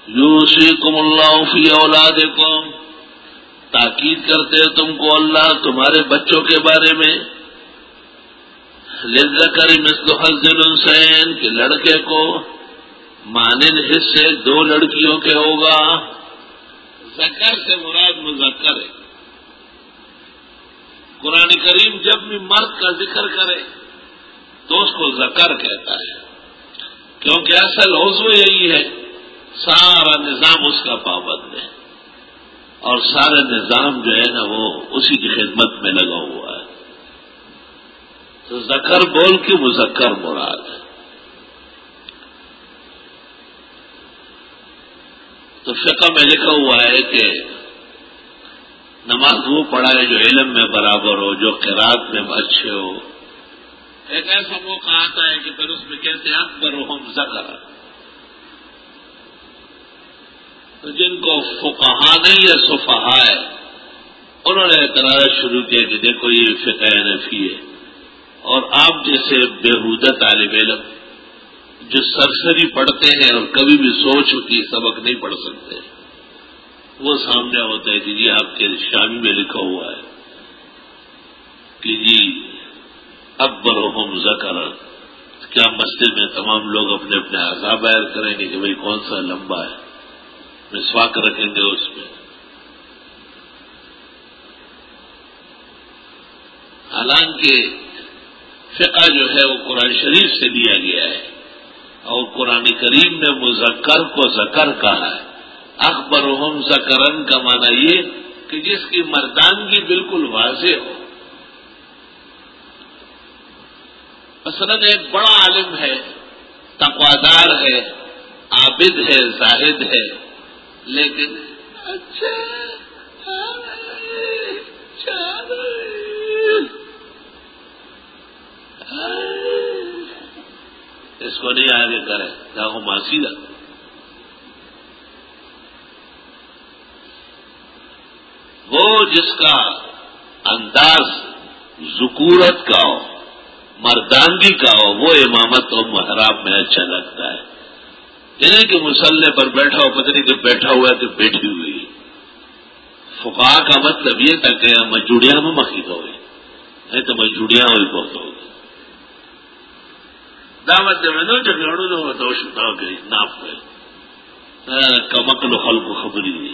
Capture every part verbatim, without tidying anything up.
یوصیکم اللہ فی اولادکم، تاکید کرتے تم کو اللہ تمہارے بچوں کے بارے میں، للذکر مثل حظ الانثیین، کہ لڑکے کو مانند حصے دو لڑکیوں کے ہوگا۔ ذکر سے مراد مذکر ہے۔ قرآن کریم جب بھی مرد کا ذکر کرے تو اس کو ذکر کہتا ہے، کیونکہ اصل عضو یہی ہے، سارا نظام اس کا پابند ہے اور سارا نظام جو ہے نا وہ اسی کی خدمت میں لگا ہوا ہے۔ تو ذکر بول کے مذکر مراد ہے۔ تو فقہ میں لکھا ہوا ہے کہ نماز وہ پڑھائے جو علم میں برابر ہو، جو قرات میں اچھے ہو۔ ایک ایسا موقع آتا ہے کہ پھر اس میں کہتے ہیں اکبرہم ذکر، تو جن کو فقہا نہیں ہے صفحا ہے، انہوں نے اعتراض شروع کیا کہ دیکھو یہ فقہ حنفی ہے، اور آپ جیسے بےہودہ طالب علم جو سرسری پڑھتے ہیں اور کبھی بھی سوچ کی سبق نہیں پڑھ سکتے، وہ سامنے ہوتا ہے کہ جی آپ کے شامی میں لکھا ہوا ہے کہ جی اکبرہم ذکر، کیا مسجد میں تمام لوگ اپنے اپنے اعضاء بیان کریں گے کہ بھئی کون سا لمبا ہے، مسواک رکھیں گے اس میں؟ حالانکہ فقہ جو ہے وہ قرآن شریف سے دیا گیا ہے، اور قرآن کریم نے مذکر کو ذکر کہا ہے۔ اخبرہم ذکرن کا معنی یہ کہ جس کی مردانگی بالکل واضح ہو۔ مثلا ایک بڑا عالم ہے، تقوادار ہے، عابد ہے، زاہد ہے، لیکن اچھا اس کو نہیں آگے کرے کیا وہ ماسیدہ، وہ جس کا انداز ذکورت کا ہو، مردانگی کا ہو، وہ امامت و محراب میں اچھا لگتا ہے۔ یعنی کہ مسلح پر بیٹھا ہو، پتہ نہیں کہ بیٹھا ہوا ہے کہ بیٹھی ہوئی۔ فقہا کا مطلب یہ تھا کہ مجوڑیاں میں مخی کا ہوئی، نہیں تو مجوڑیاں ہوئی بہت ہوگی۔ دعوت میں نو جھگڑوں نو تو شتا گئی ناپ میں کمکل خلق خبری دی۔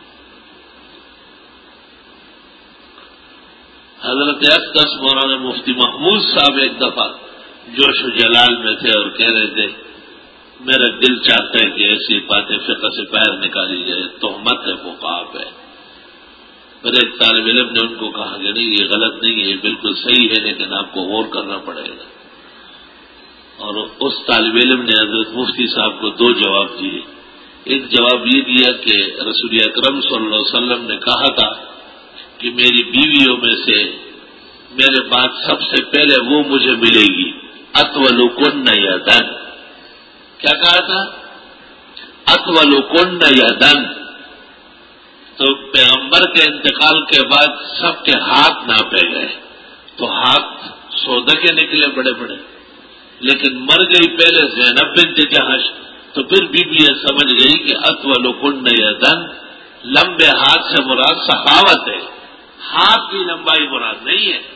حضرت اقدس مولانا مفتی محمود صاحب ایک دفعہ جوش و جلال میں تھے اور کہہ رہے تھے میرا دل چاہتا ہے کہ ایسی باتیں فقہ سے باہر نکالی جائے، تہمت ہے، فقاف ہے۔ پھر ایک طالب علم نے ان کو کہا کہ نہیں یہ غلط نہیں ہے، یہ بالکل صحیح ہے، لیکن آپ کو غور کرنا پڑے گا۔ اور اس طالب علم نے حضرت مفتی صاحب کو دو جواب دیے۔ ایک جواب یہ دیا کہ رسول اکرم صلی اللہ علیہ وسلم نے کہا تھا کہ میری بیویوں میں سے میرے بعد سب سے پہلے وہ مجھے ملے گی، اطولکن یدن۔ کیا کہا تھا؟ اطولکن یدن۔ تو پیغمبر کے انتقال کے بعد سب کے ہاتھ ناپے گئے تو ہاتھ سودا کے نکلے بڑے بڑے، لیکن مر گئی پہلے زینب بنت جہش، تو پھر بی بی یہ سمجھ گئی کہ اطولکن یدن لمبے ہاتھ سے مراد سخاوت ہے، ہاتھ کی لمبائی مراد نہیں ہے۔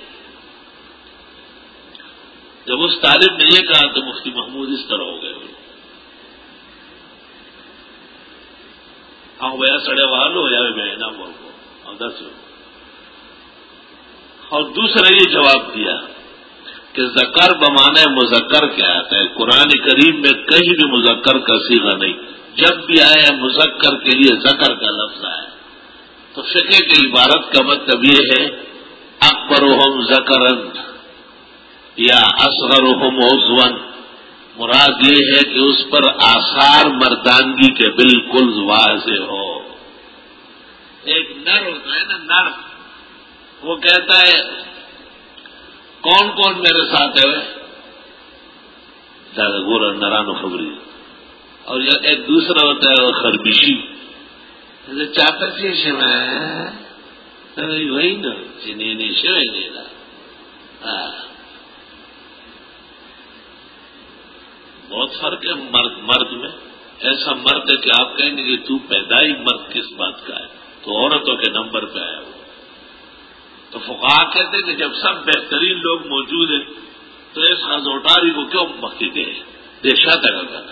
جب اس طالب نے یہ کہا تو مفتی محمود اس طرح ہو گئے، ہاں بھیا سڑے والو یا بہنا بول کو اور دس۔ اور دوسرا یہ جواب دیا کہ ذکر بمانے مذکر کیا آتا ہے، قرآن کریم میں کہیں بھی مذکر کا صیغہ نہیں، جب بھی آیا مذکر کے لیے ذکر کا لفظ آیا۔ تو فقہ کی عبارت کا مطلب یہ ہے اکبرہم ذکرن یا اصغرہم عضون، مراد یہ ہے کہ اس پر آثار مردانگی کے بالکل واضح ہو۔ ایک نر ہوتا ہے نا نر، وہ کہتا ہے کون کون میرے ساتھ ہے زیادہ گورا نرانو خبری، اور ایک دوسرا ہوتا ہے وہ خربشی، چاپر سے شما وہی نا چینی شوئے نیلا۔ بہت فرق ہے مرد مرد میں، ایسا مرد ہے کہ آپ کہیں گے کہ تو پیدائی مرد کس بات کا ہے، تو عورتوں کے نمبر پہ آیا وہ. تو فقہا کہتے ہیں کہ جب سب بہترین لوگ موجود ہیں تو اس خزوٹاری کو کیوں مکی دے دیشا تک کرنا.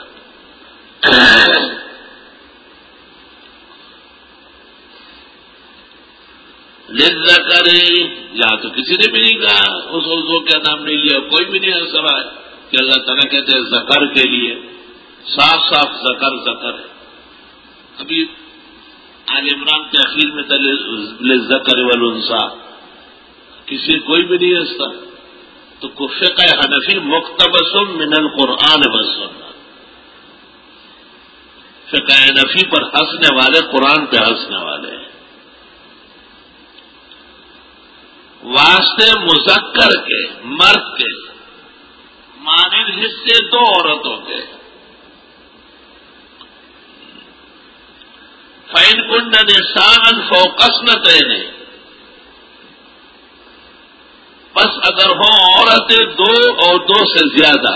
للذکر یا تو کسی نے بھی نہیں کہا، اس عضو کا نام نہیں لیا، کوئی بھی نہیں ایسا ہے کہ اللہ تعالیٰ کہتے ہیں ذکر کے لیے. صاف صاف ذکر ذکر ہے. ابھی آل عمران کے اخیر میں تھا للذکر والانثی، کسی کوئی بھی نہیں ہنستا. تو فقہ حنفی مقتبس من القرآن والسنہ، فقہ حنفی پر ہنسنے والے قرآن پہ ہنسنے والے ہیں. واسطے مذکر کے مرد کے مانند حصے دو عورتوں کے. فَإِن كُنَّ نِسَاءً فَوْقَ اثْنَتَيْنِ، بس اگر ہوں عورتیں دو اور دو سے زیادہ،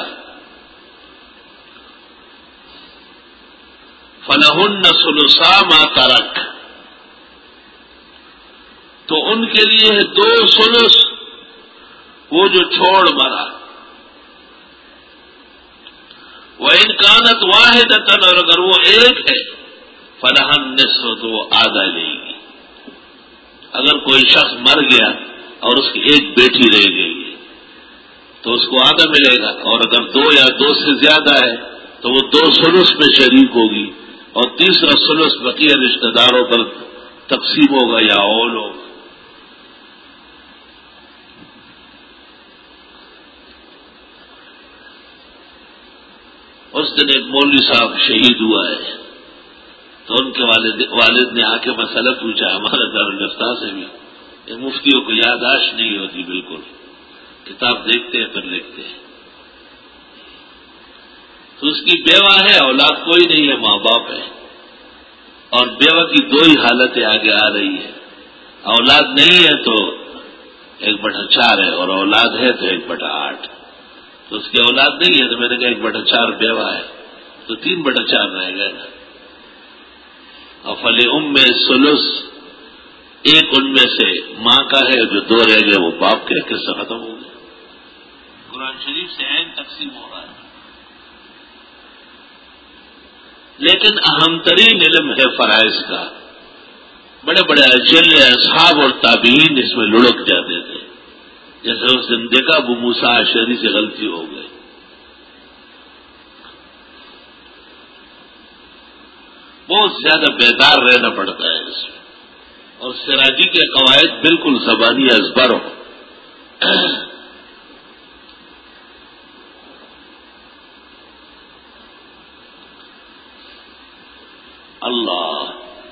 فَلَهُنَّ ثُلُثَا مَا تَرَكَ، تو ان کے لیے دو ثلث وہ جو چھوڑ مرا. وَإِن كَانَتْ وَاحِدَةً، اور اگر وہ ایک ہے، فَلَهَا النِّصْفُ، تو وہ آدھا لے گی. اگر کوئی شخص مر گیا اور اس کی ایک بیٹی رہ گئی ہے تو اس کو آدھا ملے گا، اور اگر دو یا دو سے زیادہ ہے تو وہ دو ثلث میں شریک ہوگی، اور تیسرا ثلث بقیہ رشتہ داروں پر تقسیم ہوگا یا اول ہوگا. اس دن ایک مولوی صاحب شہید ہوا ہے، تو ان کے والد والد نے آ کے مسئلہ پوچھا ہمارے دارالفتہ سے بھی. یہ مفتیوں کو یادداشت نہیں ہوتی بالکل، کتاب دیکھتے ہیں پھر لکھتے ہیں. تو اس کی بیوہ ہے، اولاد کوئی نہیں ہے، ماں باپ ہے، اور بیوہ کی دو ہی حالتیں آگے آ رہی ہے. اولاد نہیں ہے تو ایک بٹا چار ہے، اور اولاد ہے تو ایک بٹا آٹھ. تو اس کی اولاد نہیں ہے تو میں نے کہا ایک بٹا چار بیوہ ہے تو تین بٹا چار رہ گئے نا. اور فلی ام میں ثلث، ایک ان میں سے ماں کا ہے، جو دو رہ گئے وہ باپ کے، قصہ ختم ہو گیا. قرآن شریف سے عین تقسیم ہو رہا ہے. لیکن اہم ترین علم ہے فرائض کا. بڑے بڑے اجل اصحاب اور تابعین اس میں لڑک جاتے تھے. جیسے اس دن دیکھا ابو موسیٰ اشعری سے غلطی ہو گئی. بہت زیادہ بیدار رہنا پڑتا ہے اس میں، اور سراجی کے قواعد بالکل زبانی ازبر ہو. اللہ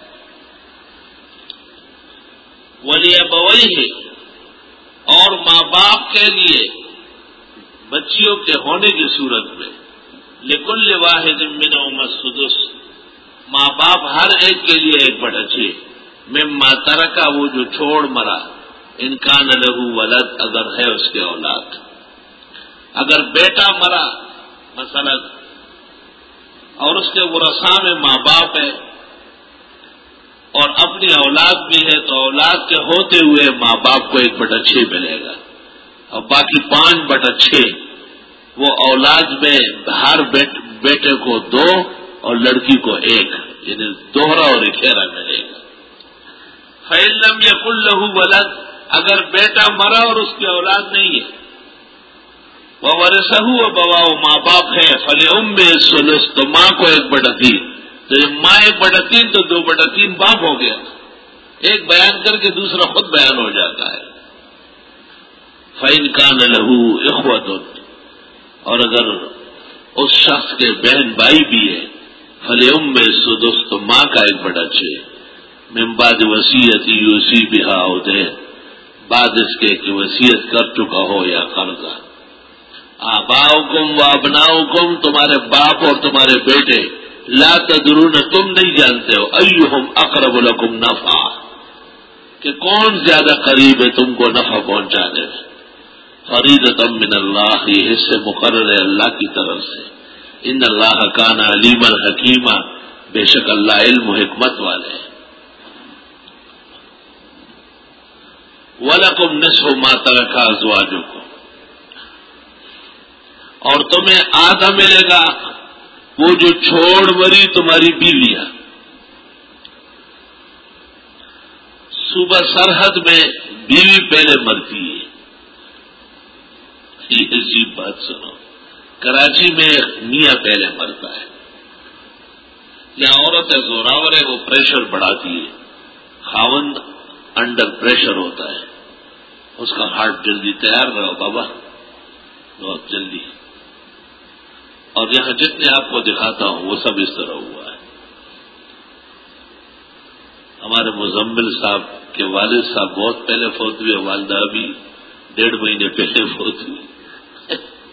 ولی ابویہ، اور ماں باپ کے لیے بچیوں کے ہونے کی صورت میں لکل واحد منہم السدس، ماں باپ ہر ایک کے لیے ایک بٹا چھ. مما ترکا، وہ جو چھوڑ مرا، ان کان لہو ولد، اگر ہے اس کے اولاد. اگر بیٹا مرا مثلا اور اس کے ورثاء میں ماں باپ ہے اور اپنی اولاد بھی ہے، تو اولاد کے ہوتے ہوئے ماں باپ کو ایک بٹا چھ ملے گا، اور باقی پانچ بٹا چھ وہ اولاد میں ہر بیٹے کو دو اور لڑکی کو ایک، یعنی دوہرا اور اکھیرا ملے گا. فَإِن لَّمْ يَكُن لَّهُ وَلَدٌ، اگر بیٹا مرا اور اس کی اولاد نہیں ہے، وَوَرِثَهُ أَبَوَاهُ، ماں باپ ہے، فَلِأُمِّهِ الثُّلُثُ، تو ماں کو ایک بٹا تین. تو جب ماں ایک بٹا تین تو دو بٹا تین باپ ہو گیا. ایک بیان کر کے دوسرا خود بیان ہو جاتا ہے. فَإِن كَانَ لَهُ إِخْوَةٌ، اور اگر اس شخص کے بہن بھائی بھی ہے، فَلِأُمِّهِ السُّدُسُ، تو ماں کا ایک بٹا چھ. من بعد وصیت یوصی بہا او دین، بعد اس کے کہ وصیت کر چکا ہو یا قرضہ. آباؤکم و ابناؤکم، تمہارے باپ اور تمہارے بیٹے، لا تدرون، تم نہیں جانتے ہو، ایہم اقرب لکم نفعا، کہ کون زیادہ قریب ہے تم کو نفع پہنچانے میں. فریضۃ من اللہ، یہ حصے مقرر ہے اللہ کی طرف سے. ان اللہ کان علیما حکیما، بے شک اللہ علم و حکمت والے ہیں۔ وَلَكُمْ نِصْفُ مَا تَرَكَ أَزْوَاجُكُمْ، اور تمہیں آدھا ملے گا وہ جو چھوڑ مری تمہاری بیویاں۔ صوبہ سرحد میں بیوی پہلے مرتی ہے، یہ عجیب بات سنو، کراچی میں میاں پہلے مرتا ہے، یہاں عورت ہے زوراور ہے، وہ پریشر بڑھاتی ہے، خاوند انڈر پریشر ہوتا ہے، اس کا ہارٹ جلدی تیار رہو بابا، بہت جلدی۔ اور یہاں جتنے آپ کو دکھاتا ہوں وہ سب اس طرح ہوا ہے۔ ہمارے مزمل صاحب کے والد صاحب بہت پہلے فوت ہوئے، والدہ بھی ڈیڑھ مہینے پہلے فوت ہوئی۔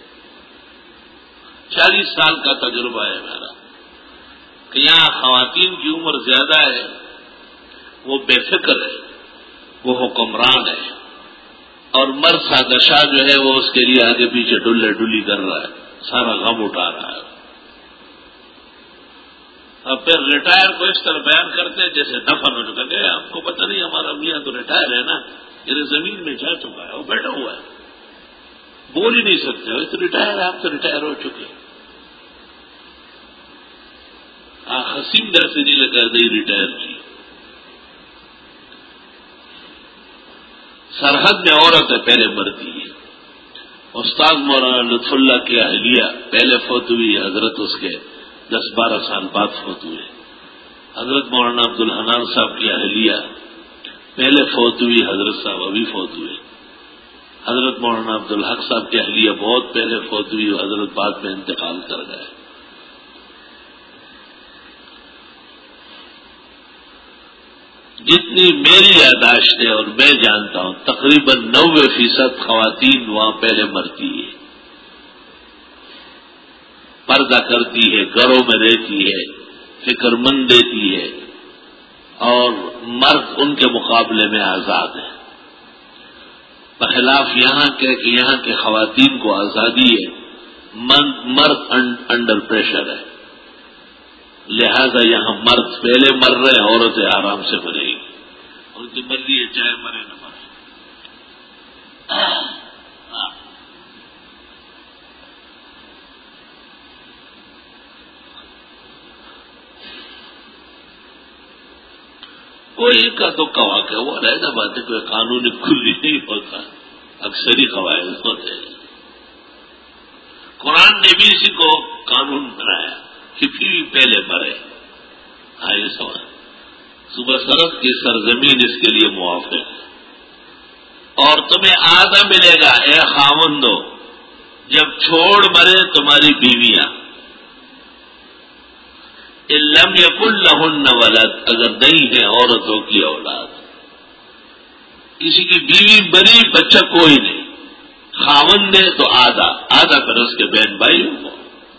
چالیس سال کا تجربہ ہے میرا کہ یہاں خواتین کی عمر زیادہ ہے، وہ بے فکر ہے، وہ حکمران ہے، اور مرد سادہ شاہ جو ہے وہ اس کے لیے آگے پیچھے ڈلے ڈلی کر رہا ہے، سارا غم اٹھا رہا ہے۔ اور پھر ریٹائر کو اس طرح بیان کرتے ہیں جیسے دفن ہو چکا ہے۔ آپ کو پتہ نہیں ہمارا میاں تو ریٹائر ہے نا، یہ زمین میں جا چکا ہے، وہ بیٹھا ہوا ہے، بول ہی نہیں سکتے، وہ تو ریٹائر ہے، آپ تو ریٹائر ہو چکے۔ ہاں حسین در سے نہیں لگا نہیں ریٹائر کی۔ سرحد میں عورت ہے پہلے مرتی ہے۔ استاد مولانا لطف اللہ کی اہلیہ پہلے فوت ہوئی، حضرت اس کے دس بارہ سال بعد فوت ہوئے۔ حضرت مولانا عبد الحنان صاحب کی اہلیہ پہلے فوت ہوئی، حضرت صاحب ابھی فوت ہوئے۔ حضرت مولانا عبد الحق صاحب کی اہلیہ بہت پہلے فوت ہوئی، حضرت بعد میں انتقال کر گئے۔ جتنی میری یاداشت ہے اور میں جانتا ہوں تقریباً نوے فیصد خواتین وہاں پہلے مرتی ہے، پردہ کرتی ہے، گھروں میں رہتی ہے، فکر مند دیتی ہے، اور مرد ان کے مقابلے میں آزاد ہے۔ بخلاف یہاں کے کہ یہاں کے خواتین کو آزادی ہے، مرد انڈر پریشر ہے، لہذا یہاں مرد پہلے مر رہے ہیں، عورتیں آرام سے مرے گی، ان کی مرضی ہے چاہے مرے نہ مرے۔ کوئی کا تو واقعہ وہ رہتا بات ہے، کوئی قانونی کھلی نہیں ہوتا، اکثری قواعد ہوتے ہیں۔ قرآن نے بھی اسی کو قانون بنایا کہ بیوی پہلے مرے۔ ہاں یہ سوال صبح سرد کی سرزمین اس کے لیے موافق ہے۔ اور تمہیں آدھا ملے گا اے خاوندو جب چھوڑ مرے تمہاری بیویاں، ان لم یکن لہن ولد، اگر نہیں ہے عورتوں کی اولاد، کسی کی بیوی بری بچہ کوئی نہیں، خاوند نے تو آدھا آدھا پھر اس کے بہن بھائی ہو۔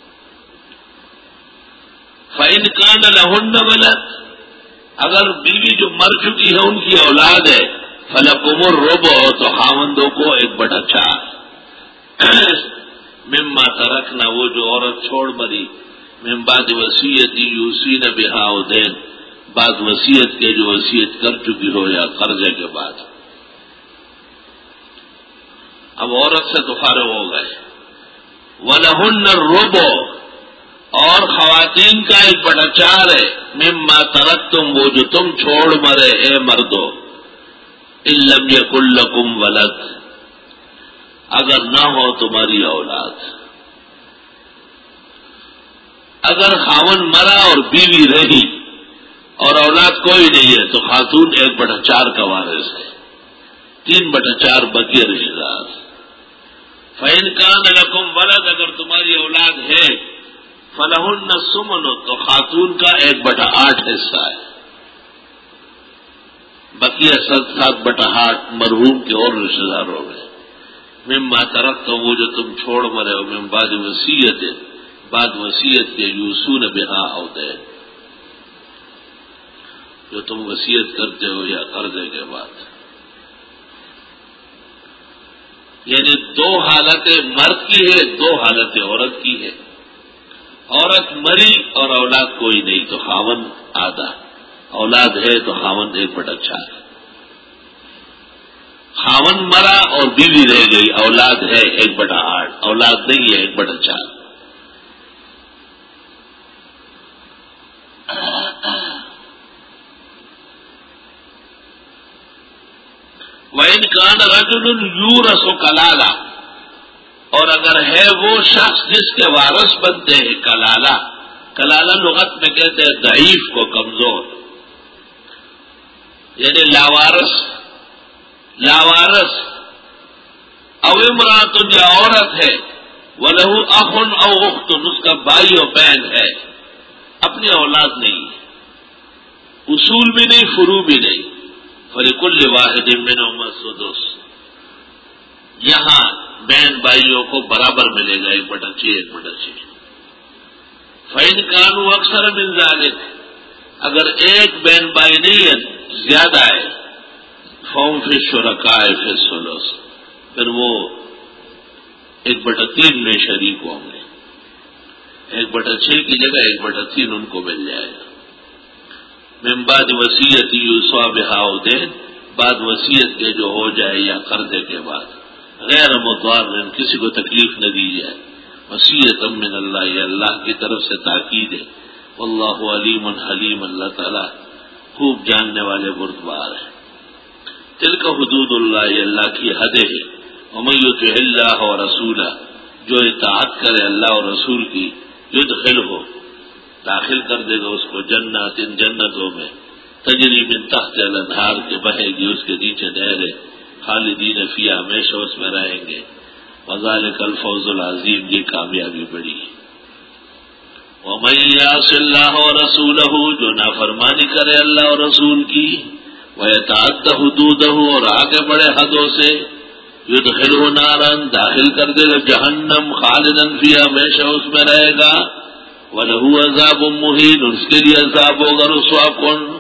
فَإِنْ كَانَ لَهُنَّ وَلَدٌ، اگر بیوی جو مر چکی ہے ان کی اولاد ہے، فَلَكُمُ الرُّبُعُ، تو خاوندوں کو ایک بٹا چار، مما ترکنا، وہ جو عورت چھوڑ مری، من بعد وصیت یوصین بہا او دین، بعد وصیت کے جو وصیت کر چکی ہو یا قرضے کے بعد۔ اب عورت سے تو فارغ ہو گئے۔ وَلَهُنَّ الرُّبُعُ، اور خواتین کا ایک بڑا چار ہے، مما ترکتم، وہ جو تم چھوڑ مرے اے مردو، ان لم یکن لکم ولد، اگر نہ ہو تمہاری اولاد۔ اگر خاون مرا اور بیوی رہی اور اولاد کوئی نہیں ہے تو خاتون ایک بٹا چار کا وارث ہے، تین بٹا چار بقیہ رشتہ دار۔ فَإِنْ كَانَ لَكُمْ وَلَدٌ، اگر تمہاری اولاد ہے، فَلَهُنَّ الثُّمُنُ، تو خاتون کا ایک بٹا آٹھ حصہ ہے، بقیہ سات سات بٹا آٹھ مرحوم کے اور رشتہ دار ہو گئے۔ مما ترکتم، وہ جو تم چھوڑ مرے ہو، من بعد وصیت، بعد وصیت کے، یوصون بہا او دین، جو تم وصیت کرتے ہو یا قرضے کے بعد۔ یعنی دو حالتیں مرد کی ہے، دو حالتیں عورت کی ہے۔ عورت مری اور اولاد کوئی نہیں تو خاون آدھا، اولاد ہے تو خاون ایک بٹا چار، خاون مرا اور بیوی رہ گئی، اولاد ہے ایک بٹا آٹھ، اولاد نہیں ہے ایک بٹا چار۔ وَإِنْ كَانَ رَجُلٌ يُورَثُ کلالہ، اور اگر ہے وہ شخص جس کے وارث بنتے ہیں کلالہ، کلالہ لغت میں کہتے ہیں ضعیف کو، کمزور، یعنی لاوارث، لاوارث او امرأۃ یا عورت ہے، وَلَهُ أَخٌ أَوْ أُخْتٌ، اس کا بھائی اور بہن ہے، اپنی اولاد نہیں، اصول بھی نہیں فروع بھی نہیں، فَلِكُلِّ وَاحِدٍ مِّنْهُمَا السُّدُسُ، یہاں بہن بھائیوں کو برابر ملے گا، ایک بٹا چھ ایک بٹا چھ۔ فَإِنْ كَانُوا أَكْثَرَ مِنْ ذَلِكَ، اگر ایک بہن بھائی نہیں ہے زیادہ ہے، فَهُمْ فِي الشُّرَكَاءِ فِي الثُّلُثِ، پھر وہ ایک بٹا تین میں شریک ہوں گے، ایک بٹا چھ کی جگہ ایک بٹا تین ان کو مل جائے گا۔ من بعد وصیت یوصی بہا او دین، بعد وصیت کے جو ہو جائے یا قرضے کے بعد، غیر مضار، کسی کو تکلیف نہ دی جائے، وصیت من اللہ، یہ اللہ کی طرف سے تاکید ہے، واللہ علیم حلیم، اللہ تعالی خوب جاننے والے بردبار ہے۔ تلک حدود اللہ، یہ اللہ کی حدیں ہیں، ومن یطع اللہ ورسولہ، جو اطاعت کرے اللہ اور رسول کی، یدخلہ، داخل کر دے گا اس کو، جنات، ان جنتوں میں، تجری من تحت الانہار، کے بہے گی اس کے نیچے نہریں، خالدین فیہا، ہمیشہ اس میں رہیں گے، وذالک الفوز العظیم، یہ کامیابی بڑی ہے۔ ومن یعص اللہ ورسولہ، جو نافرمانی کرے اللہ اور رسول کی، ویتعد حدودہ، اور آگے بڑھے حدوں سے، یدخلہ نارا، داخل کر دے گا جہنم، خالدا فیہا، ہمیشہ اس میں رہے گا، وَلَهُ عَذَابٌ مُّهِينٌ، اس کے لیے عذاب ہوگا رسوا کن۔